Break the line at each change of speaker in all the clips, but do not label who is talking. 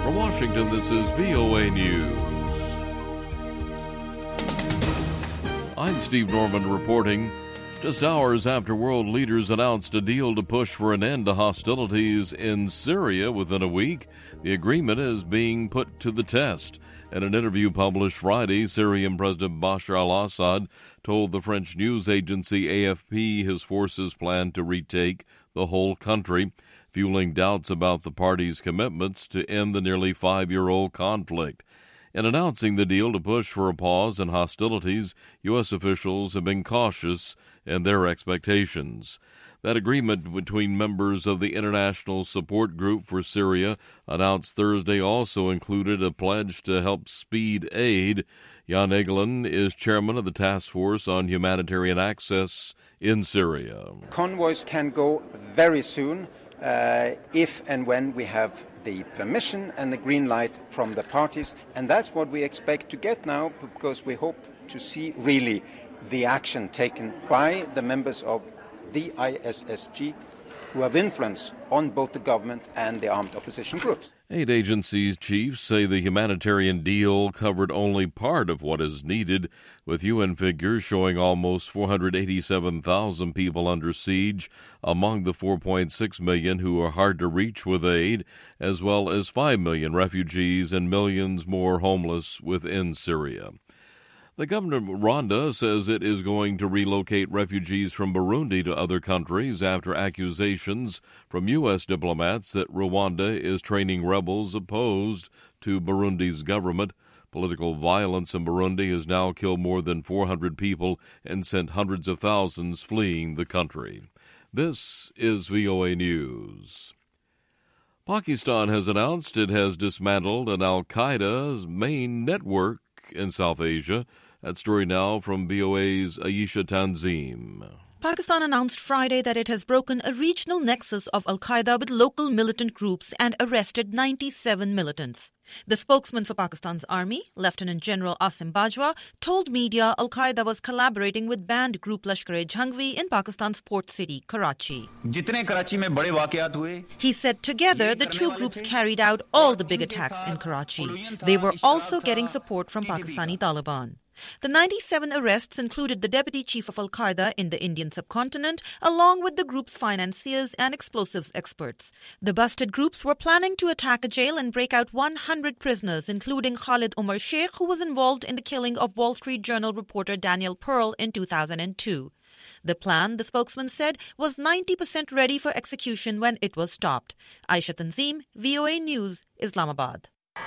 From Washington, this is VOA News. I'm Steve Norman reporting. Just hours after world leaders announced a deal to push for an end to hostilities in Syria within a week, the agreement is being put to the test. In an interview published Friday, Syrian President Bashar al-Assad told the French news agency AFP his forces plan to retake the whole country, fueling doubts about the party's commitments to end the nearly 5-year-old conflict. In announcing the deal to push for a pause in hostilities, U.S. officials have been cautious in their expectations. That agreement between members of the International Support Group for Syria announced Thursday also included a pledge to help speed aid. Jan Egeland is chairman of the Task Force on Humanitarian Access in Syria.
Convoys can go very soon if and when we have the permission and the green light from the parties. And that's what we expect to get now, because we hope to see really the action taken by the members of the ISSG who have influence on both the government and the armed opposition groups.
Aid agencies chiefs say the humanitarian deal covered only part of what is needed, with UN figures showing almost 487,000 people under siege among the 4.6 million who are hard to reach with aid, as well as 5 million refugees and millions more homeless within Syria. The government of Rwanda says it is going to relocate refugees from Burundi to other countries after accusations from U.S. diplomats that Rwanda is training rebels opposed to Burundi's government. Political violence in Burundi has now killed more than 400 people and sent hundreds of thousands fleeing the country. This is VOA News. Pakistan has announced it has dismantled an al-Qaeda's main network in South Asia. That story now from VOA's Ayesha Tanzim.
Pakistan announced Friday that it has broken a regional nexus of al-Qaeda with local militant groups and arrested 97 militants. The spokesman for Pakistan's army, Lieutenant General Asim Bajwa, told media al-Qaeda was collaborating with banned group Lashkar-e-Jhangvi in Pakistan's port city, Karachi. He said together the two groups carried out all the big attacks in Karachi. They were also getting support from Pakistani Taliban. The 97 arrests included the deputy chief of al-Qaeda in the Indian subcontinent, along with the group's financiers and explosives experts. The busted groups were planning to attack a jail and break out 100 prisoners, including Khalid Umar Sheikh, who was involved in the killing of Wall Street Journal reporter Daniel Pearl in 2002. The plan, the spokesman said, was 90% ready for execution when it was stopped. Aisha Tanzim, VOA News, Islamabad.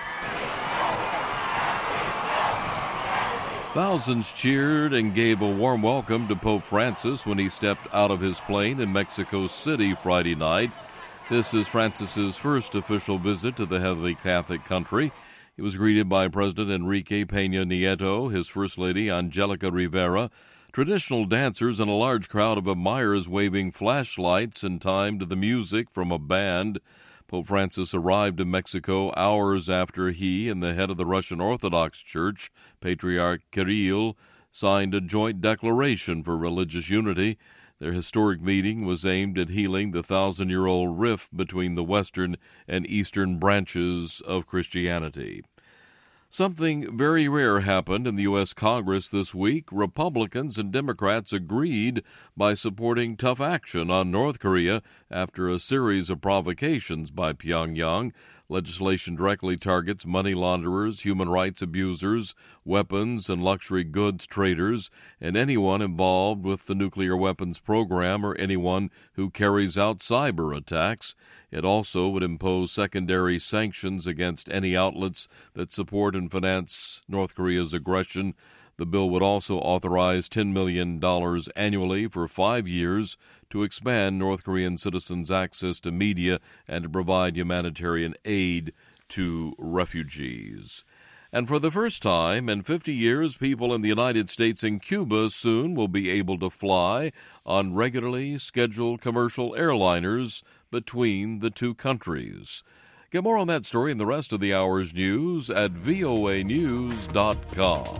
Thousands cheered and gave a warm welcome to Pope Francis when he stepped out of his plane in Mexico City Friday night. This is Francis's first official visit to the heavily Catholic country. He was greeted by President Enrique Peña Nieto, his First Lady Angelica Rivera, traditional dancers, and a large crowd of admirers waving flashlights in time to the music from a band. Pope Francis arrived in Mexico hours after he and the head of the Russian Orthodox Church, Patriarch Kirill, signed a joint declaration for religious unity. Their historic meeting was aimed at healing the 1,000-year-old rift between the western and eastern branches of Christianity. Something very rare happened in the U.S. Congress this week. Republicans and Democrats agreed by supporting tough action on North Korea after a series of provocations by Pyongyang. Legislation directly targets money launderers, human rights abusers, weapons and luxury goods traders, and anyone involved with the nuclear weapons program or anyone who carries out cyber attacks. It also would impose secondary sanctions against any outlets that support and finance North Korea's aggression. The bill would also authorize $10 million annually for 5 years to expand North Korean citizens' access to media and to provide humanitarian aid to refugees. And for the first time in 50 years, people in the United States and Cuba soon will be able to fly on regularly scheduled commercial airliners between the two countries. Get more on that story and the rest of the hour's news at voanews.com.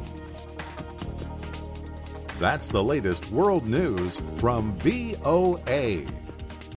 That's the latest world news from VOA.